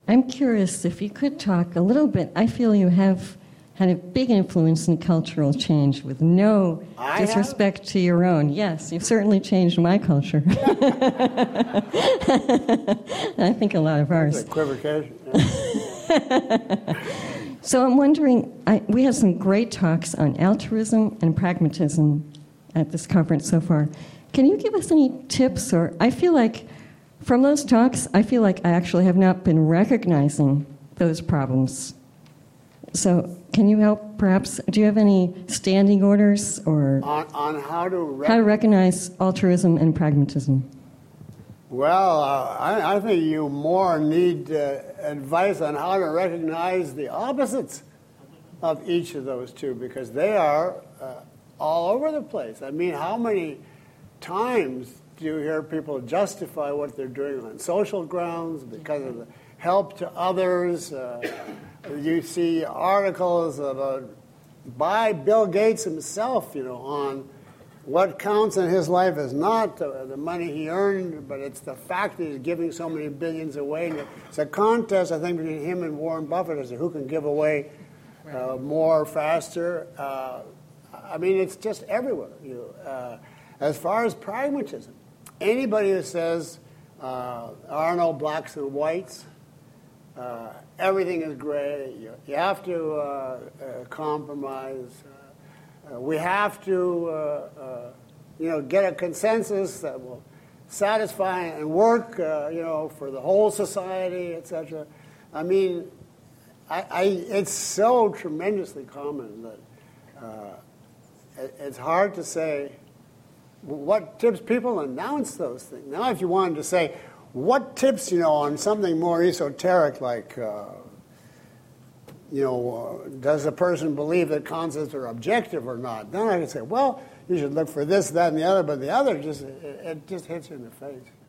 I'm curious if you could talk a little bit. I feel you have had a big influence in cultural change with no disrespect to your own. Yes, you've certainly changed my culture. I think a lot of ours. Equivocation. So I'm wondering, we had some great talks on altruism and pragmatism at this conference so far. Can you give us any tips? Or I feel like from those talks, I feel like I actually have not been recognizing those problems. So can you help, perhaps? Do you have any standing orders or on how to recognize altruism and pragmatism? Well, I think you more need advice on how to recognize the opposites of each of those two, because they are all over the place. I mean, how many times do you hear people justify what they're doing on social grounds because of the help to others? You see articles by Bill Gates himself, on what counts in his life is not the money he earned, but it's the fact that he's giving so many billions away. And it's a contest, I think, between him and Warren Buffett as to who can give away more faster. I mean, it's just everywhere. As far as pragmatism, anybody who says there are no blacks and whites, everything is gray, you have to compromise. We have to, get a consensus that will satisfy and work, for the whole society, etc. I mean, it's so tremendously common that it's hard to say what tips. People announce those things. Now, if you wanted to say, what tips, on something more esoteric like, does a person believe that concepts are objective or not? Then I could say, well, you should look for this, that, and the other, but the other it just hits you in the face.